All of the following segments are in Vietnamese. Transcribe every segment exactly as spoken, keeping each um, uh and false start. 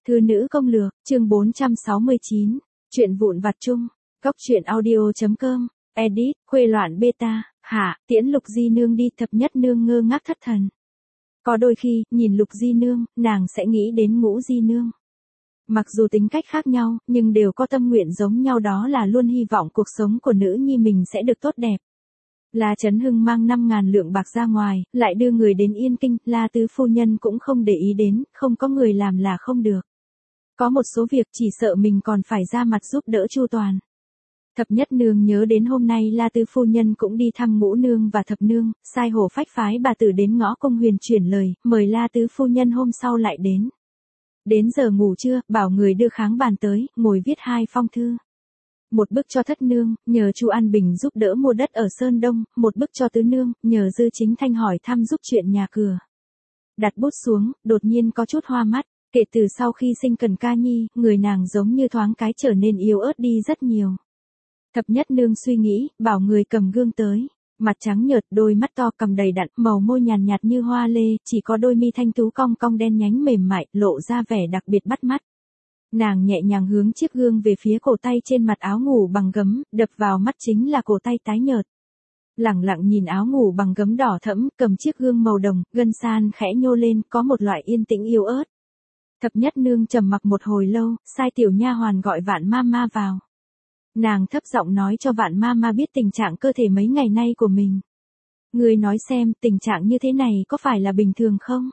Thư nữ công lược, chương bốn trăm sáu mươi chín, chuyện vụn vặt chung, góc truyện audio.com, edit, khuê loạn beta, hạ, tiễn Lục Di Nương đi. Thập nhất nương ngơ ngác thất thần. Có đôi khi, nhìn Lục Di Nương, nàng sẽ nghĩ đến Ngũ Di Nương. Mặc dù tính cách khác nhau, nhưng đều có tâm nguyện giống nhau, đó là luôn hy vọng cuộc sống của nữ nhi mình sẽ được tốt đẹp. La Chấn Hưng mang năm ngàn lượng bạc ra ngoài, lại đưa người đến Yên Kinh, La tứ phu nhân cũng không để ý đến, không có người làm là không được. Có một số việc chỉ sợ mình còn phải ra mặt giúp đỡ chu toàn. Thập nhất nương nhớ đến hôm nay La tứ phu nhân cũng đi thăm Ngũ nương và thập nương, sai hổ phách phái bà tử đến ngõ Công Huyền chuyển lời, mời La tứ phu nhân hôm sau lại đến. Đến giờ ngủ trưa, bảo người đưa kháng bàn tới, ngồi viết hai phong thư. Một bức cho thất nương, nhờ Chu An Bình giúp đỡ mua đất ở Sơn Đông, một bức cho tứ nương, nhờ Dư Chính Thanh hỏi thăm giúp chuyện nhà cửa. Đặt bút xuống, đột nhiên có chút hoa mắt, kể từ sau khi sinh Cần Ca Nhi, người nàng giống như thoáng cái trở nên yếu ớt đi rất nhiều. Thập nhất nương suy nghĩ, bảo người cầm gương tới. Mặt trắng nhợt, đôi mắt to, cằm đầy đặn, màu môi nhàn nhạt như hoa lê, chỉ có đôi mi thanh tú cong cong đen nhánh mềm mại, lộ ra vẻ đặc biệt bắt mắt. Nàng nhẹ nhàng hướng chiếc gương về phía cổ tay trên mặt áo ngủ bằng gấm, đập vào mắt chính là cổ tay tái nhợt. Lẳng lặng nhìn áo ngủ bằng gấm đỏ thẫm, cầm chiếc gương màu đồng, gân san khẽ nhô lên, có một loại yên tĩnh yếu ớt. Thập nhất nương trầm mặc một hồi lâu, sai tiểu nha hoàn gọi Vạn Mama vào. Nàng thấp giọng nói cho Vạn Mama biết tình trạng cơ thể mấy ngày nay của mình. Người nói xem, tình trạng như thế này có phải là bình thường không?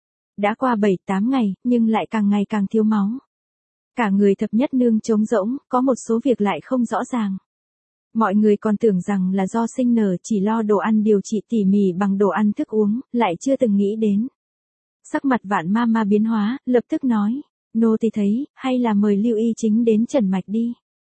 Đã qua bảy tám ngày, nhưng lại càng ngày càng thiếu máu. Cả người thập nhất nương trống rỗng, có một số việc lại không rõ ràng. Mọi người còn tưởng rằng là do sinh nở chỉ lo đồ ăn điều trị tỉ mỉ bằng đồ ăn thức uống, lại chưa từng nghĩ đến. Sắc mặt Vạn Mama biến hóa, lập tức nói, nô tỳ thấy, hay là mời Lưu Y Chính đến trần mạch đi.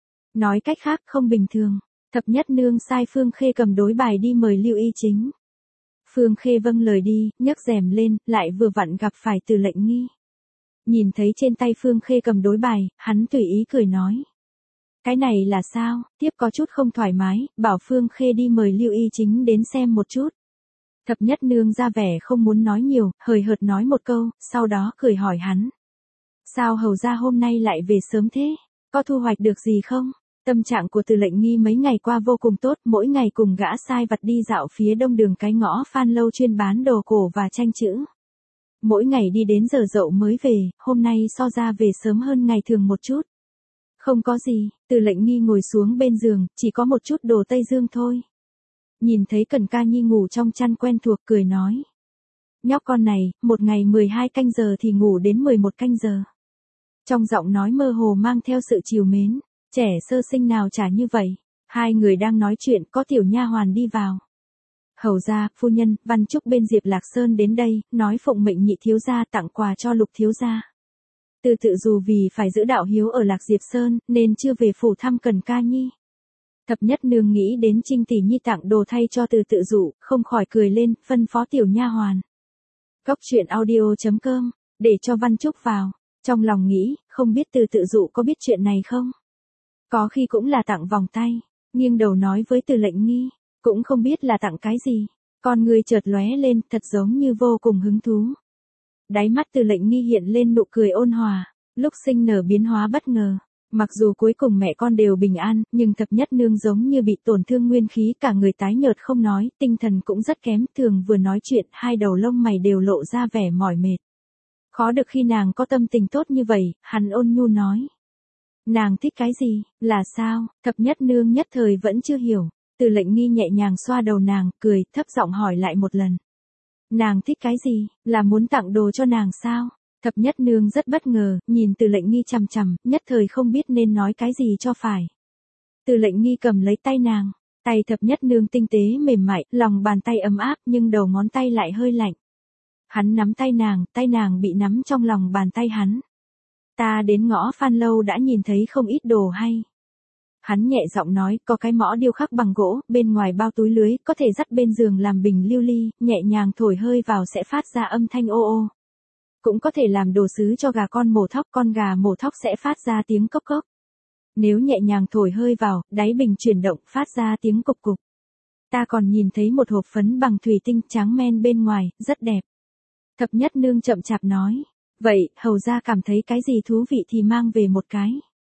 Nói cách khác không bình thường, thập nhất nương sai Phương Khê cầm đối bài đi mời Lưu Y Chính. Phương Khê vâng lời đi, nhấc rèm lên, lại vừa vặn gặp phải Từ Lệnh Nghi. Nhìn thấy trên tay Phương Khê cầm đối bài, hắn tùy ý cười nói. Cái này là sao, tiếp có chút không thoải mái, bảo Phương Khê đi mời Lưu Y Chính đến xem một chút. Thập nhất nương ra vẻ không muốn nói nhiều, hời hợt nói một câu, sau đó cười hỏi hắn. Sao hầu ra hôm nay lại về sớm thế, có thu hoạch được gì không? Tâm trạng của Từ Lệnh Nghi mấy ngày qua vô cùng tốt, mỗi ngày cùng gã sai vặt đi dạo phía đông đường cái ngõ Phan Lâu chuyên bán đồ cổ và tranh chữ. Mỗi ngày đi đến giờ dậu mới về, hôm nay so ra về sớm hơn ngày thường một chút. Không có gì, Từ Lệnh Nghi ngồi xuống bên giường, chỉ có một chút đồ Tây Dương thôi. Nhìn thấy Cần Ca Nhi ngủ trong chăn quen thuộc cười nói. Nhóc con này, một ngày mười hai canh giờ thì ngủ đến mười một canh giờ. Trong giọng nói mơ hồ mang theo sự trìu mến, trẻ sơ sinh nào chả như vậy. Hai người đang nói chuyện, có tiểu nha hoàn đi vào. Hầu gia, phu nhân, Văn Trúc bên Diệp Lạc Sơn đến đây, nói phụng mệnh nhị thiếu gia tặng quà cho Lục thiếu gia. Từ tự dù vì phải giữ đạo hiếu ở Lạc Diệp Sơn, nên chưa về phủ thăm Cần Ca Nhi. Thập nhất nương nghĩ đến Trinh tỷ nhi tặng đồ thay cho Từ tự dụ, không khỏi cười lên, phân phó tiểu nha hoàn. Góc truyện audio.com, để cho Văn Trúc vào. Trong lòng nghĩ, không biết Từ tự dụ có biết chuyện này không? Có khi cũng là tặng vòng tay, nghiêng đầu nói với Từ Lệnh Nghi, cũng không biết là tặng cái gì. Con người chợt lóe lên, thật giống như vô cùng hứng thú. Đáy mắt Từ Lệnh Nghi hiện lên nụ cười ôn hòa, lúc sinh nở biến hóa bất ngờ. Mặc dù cuối cùng mẹ con đều bình an, nhưng thập nhất nương giống như bị tổn thương nguyên khí, cả người tái nhợt không nói, tinh thần cũng rất kém, thường vừa nói chuyện, hai đầu lông mày đều lộ ra vẻ mỏi mệt. Khó được khi nàng có tâm tình tốt như vậy, hắn ôn nhu nói. Nàng thích cái gì, là sao, thập nhất nương nhất thời vẫn chưa hiểu. Từ Lệnh Nghi nhẹ nhàng xoa đầu nàng, cười, thấp giọng hỏi lại một lần. Nàng thích cái gì, là muốn tặng đồ cho nàng sao? Thập nhất nương rất bất ngờ, nhìn Từ Lệnh Nghi chằm chằm, nhất thời không biết nên nói cái gì cho phải. Từ Lệnh Nghi cầm lấy tay nàng, tay thập nhất nương tinh tế mềm mại, lòng bàn tay ấm áp nhưng đầu ngón tay lại hơi lạnh. Hắn nắm tay nàng, tay nàng bị nắm trong lòng bàn tay hắn. Ta đến ngõ Phan Lâu đã nhìn thấy không ít đồ hay. Hắn nhẹ giọng nói, có cái mõ điêu khắc bằng gỗ, bên ngoài bao túi lưới, có thể dắt bên giường làm bình lưu ly, nhẹ nhàng thổi hơi vào sẽ phát ra âm thanh ô ô. Cũng có thể làm đồ sứ cho gà con mổ thóc, con gà mổ thóc sẽ phát ra tiếng cốc cốc. Nếu nhẹ nhàng thổi hơi vào, đáy bình chuyển động, phát ra tiếng cục cục. Ta còn nhìn thấy một hộp phấn bằng thủy tinh trắng men bên ngoài, rất đẹp. Thập nhất nương chậm chạp nói. Vậy, hầu ra cảm thấy cái gì thú vị thì mang về một cái.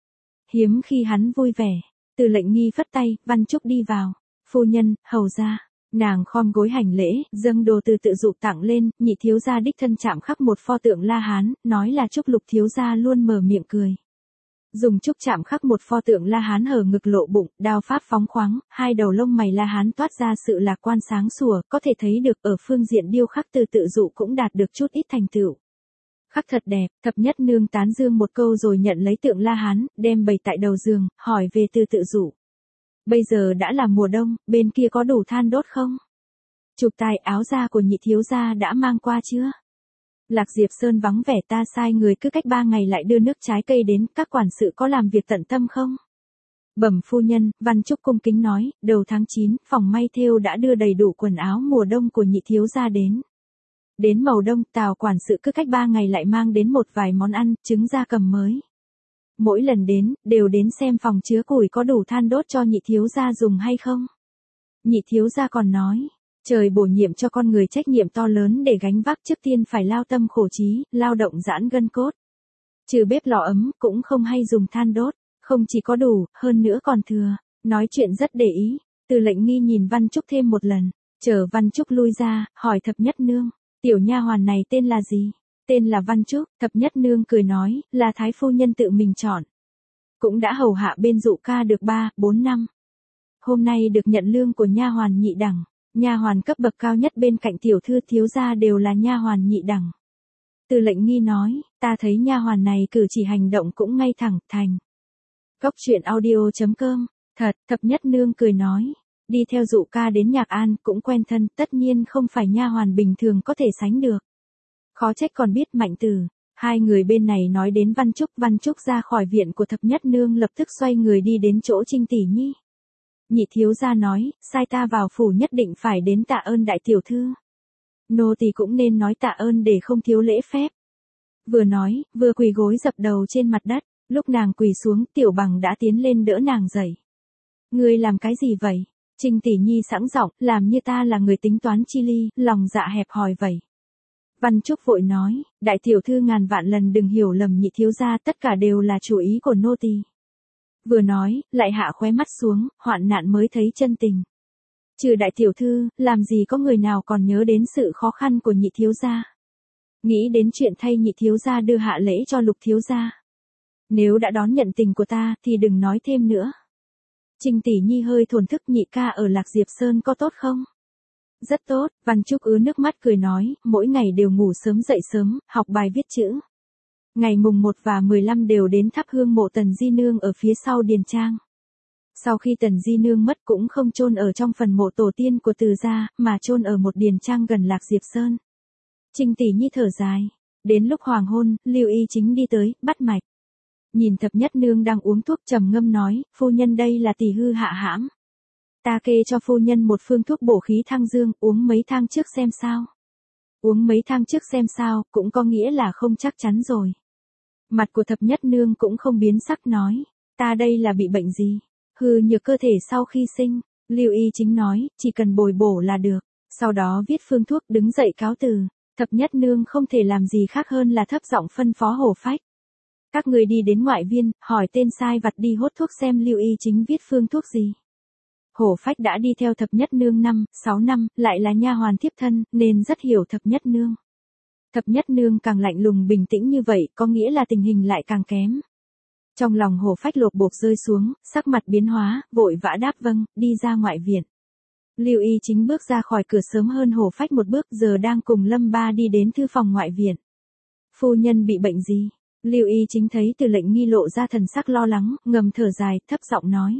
Hiếm khi hắn vui vẻ. Từ lệnh nghi phất tay, Văn Trúc đi vào. Phu nhân, hầu ra. Nàng khom gối hành lễ, dâng đồ từ tự dụ tặng lên, nhị thiếu gia đích thân chạm khắc một pho tượng La Hán, nói là Trúc Lục thiếu gia luôn mở miệng cười. Dùng trúc chạm khắc một pho tượng La Hán hở ngực lộ bụng, đao pháp phóng khoáng, hai đầu lông mày La Hán toát ra sự lạc quan sáng sủa, có thể thấy được ở phương diện điêu khắc từ tự dụ cũng đạt được chút ít thành tựu. Khắc thật đẹp, thập nhất nương tán dương một câu rồi nhận lấy tượng La Hán, đem bày tại đầu giường, hỏi về từ tự dụ. Bây giờ đã là mùa đông, bên kia có đủ than đốt không? Chụp tài áo da của nhị thiếu gia đã mang qua chưa? Lạc Diệp Sơn vắng vẻ, ta sai người cứ cách ba ngày lại đưa nước trái cây đến, các quản sự có làm việc tận tâm không? Bẩm phu nhân, Văn Trúc cung kính nói, đầu tháng chín, phòng may thêu đã đưa đầy đủ quần áo mùa đông của nhị thiếu gia đến. Đến màu đông, Tào quản sự cứ cách ba ngày lại mang đến một vài món ăn, trứng gia cầm mới. Mỗi lần đến, đều đến xem phòng chứa củi có đủ than đốt cho nhị thiếu gia dùng hay không. Nhị thiếu gia còn nói, trời bổ nhiệm cho con người trách nhiệm to lớn để gánh vác, trước tiên phải lao tâm khổ trí, lao động giãn gân cốt. Trừ bếp lò ấm, cũng không hay dùng than đốt, không chỉ có đủ, hơn nữa còn thừa. Nói chuyện rất để ý, Từ lệnh nghi nhìn Văn Trúc thêm một lần, chờ Văn Trúc lui ra, hỏi thập nhất nương, tiểu nha hoàn này tên là gì? Tên là Văn Trúc. Thập nhất nương cười nói, là thái phu nhân tự mình chọn. Cũng đã hầu hạ bên dụ ca được ba, bốn năm. Hôm nay được nhận lương của nha hoàn nhị đẳng. Nha hoàn cấp bậc cao nhất bên cạnh tiểu thư thiếu gia đều là nha hoàn nhị đẳng. Từ lệnh nghi nói, ta thấy nha hoàn này cử chỉ hành động cũng ngay thẳng, thành. Cốc truyện audio chấm com. Thật, thập nhất nương cười nói, đi theo dụ ca đến Nhạc An cũng quen thân, tất nhiên không phải nha hoàn bình thường có thể sánh được. Khó trách còn biết Mạnh Tử. Hai người bên này nói đến Văn Trúc, Văn Trúc ra khỏi viện của thập nhất nương lập tức xoay người đi đến chỗ Trinh tỷ nhi. Nhị thiếu gia nói, sai ta vào phủ nhất định phải đến tạ ơn đại tiểu thư. Nô tỳ cũng nên nói tạ ơn để không thiếu lễ phép. Vừa nói, vừa quỳ gối dập đầu trên mặt đất, lúc nàng quỳ xuống, Tiểu Bằng đã tiến lên đỡ nàng dậy. Ngươi làm cái gì vậy? Trinh tỷ nhi sẵn giọng, làm như ta là người tính toán chi ly, lòng dạ hẹp hòi vậy. Văn Trúc vội nói, đại tiểu thư ngàn vạn lần đừng hiểu lầm nhị thiếu gia, tất cả đều là chủ ý của nô tỳ. Vừa nói, lại hạ khóe mắt xuống, hoạn nạn mới thấy chân tình. Trừ đại tiểu thư, làm gì có người nào còn nhớ đến sự khó khăn của nhị thiếu gia. Nghĩ đến chuyện thay nhị thiếu gia đưa hạ lễ cho Lục thiếu gia. Nếu đã đón nhận tình của ta, thì đừng nói thêm nữa. Trinh tỷ nhi hơi thổn thức, nhị ca ở Lạc Diệp Sơn có tốt không? Rất tốt, Văn Trúc ứa nước mắt cười nói, mỗi ngày đều ngủ sớm dậy sớm, học bài viết chữ. Ngày mùng một và mười lăm đều đến thắp hương mộ Tần Di Nương ở phía sau điền trang. Sau khi Tần Di Nương mất cũng không chôn ở trong phần mộ tổ tiên của Từ gia, mà chôn ở một điền trang gần Lạc Diệp Sơn. Trinh tỷ nhi thở dài. Đến lúc hoàng hôn, Lưu Y Chính đi tới, bắt mạch. Nhìn thập nhất nương đang uống thuốc trầm ngâm nói, phu nhân đây là tỷ hư hạ hãm. Ta kê cho phu nhân một phương thuốc bổ khí thăng dương, uống mấy thang trước xem sao. Uống mấy thang trước xem sao, cũng có nghĩa là không chắc chắn rồi. Mặt của thập nhất nương cũng không biến sắc nói, ta đây là bị bệnh gì? Hư nhược cơ thể sau khi sinh. Lưu Y Chính nói, chỉ cần bồi bổ là được. Sau đó viết phương thuốc đứng dậy cáo từ. Thập nhất nương không thể làm gì khác hơn là thấp giọng phân phó Hổ Phách. Các người đi đến ngoại viên, hỏi tên sai vặt đi hốt thuốc xem Lưu Y Chính viết phương thuốc gì. Hổ Phách đã đi theo thập nhất nương năm, sáu năm, lại là nha hoàn thiếp thân, nên rất hiểu thập nhất nương. Thập nhất nương càng lạnh lùng bình tĩnh như vậy, có nghĩa là tình hình lại càng kém. Trong lòng Hổ Phách lột bột rơi xuống, sắc mặt biến hóa, vội vã đáp vâng, đi ra ngoại viện. Lưu Y Chính bước ra khỏi cửa sớm hơn Hổ Phách một bước, giờ đang cùng Lâm Ba đi đến thư phòng ngoại viện. Phu nhân bị bệnh gì? Lưu Y Chính thấy Từ lệnh nghi lộ ra thần sắc lo lắng, ngầm thở dài, thấp giọng nói.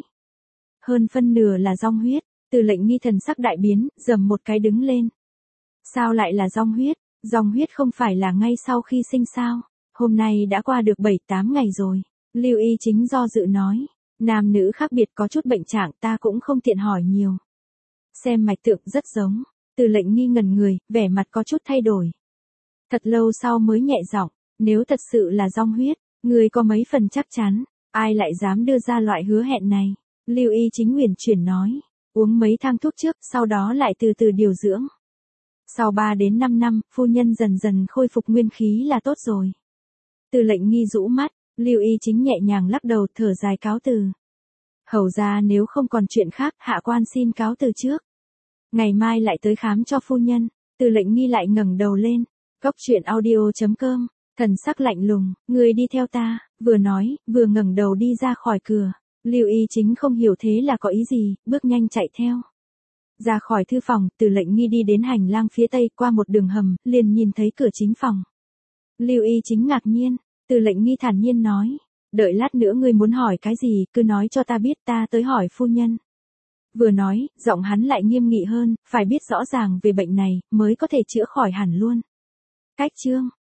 Hơn phân nửa là dong huyết. Từ lệnh nghi thần sắc đại biến, dầm một cái đứng lên. Sao lại là dong huyết? Dong huyết không phải là ngay sau khi sinh sao? Hôm nay đã qua được bảy tám ngày rồi. Lưu Y Chính do dự nói. Nam nữ khác biệt có chút bệnh trạng, ta cũng không tiện hỏi nhiều. Xem mạch tượng rất giống. Từ lệnh nghi ngẩn người, vẻ mặt có chút thay đổi. Thật lâu sau mới nhẹ giọng, nếu thật sự là dong huyết, người có mấy phần chắc chắn, ai lại dám đưa ra loại hứa hẹn này? Lưu Y Chính huyền chuyển nói, uống mấy thang thuốc trước, sau đó lại từ từ điều dưỡng. Sau ba đến năm năm, phu nhân dần dần khôi phục nguyên khí là tốt rồi. Từ Lệnh Nghi rũ mắt, Lưu Y Chính nhẹ nhàng lắc đầu thở dài cáo từ. Hầu ra nếu không còn chuyện khác, hạ quan xin cáo từ trước. Ngày mai lại tới khám cho phu nhân. Từ Lệnh Nghi lại ngẩng đầu lên. Cốc truyện audio chấm com, thần sắc lạnh lùng, người đi theo ta, vừa nói, vừa ngẩng đầu đi ra khỏi cửa. Lưu Y Chính không hiểu thế là có ý gì, bước nhanh chạy theo. Ra khỏi thư phòng, Từ Lệnh Nghi đi đến hành lang phía tây qua một đường hầm, liền nhìn thấy cửa chính phòng. Lưu Y Chính ngạc nhiên, Từ Lệnh Nghi thản nhiên nói, đợi lát nữa ngươi muốn hỏi cái gì, cứ nói cho ta biết, ta tới hỏi phu nhân. Vừa nói, giọng hắn lại nghiêm nghị hơn, phải biết rõ ràng về bệnh này, mới có thể chữa khỏi hẳn luôn. Cách chương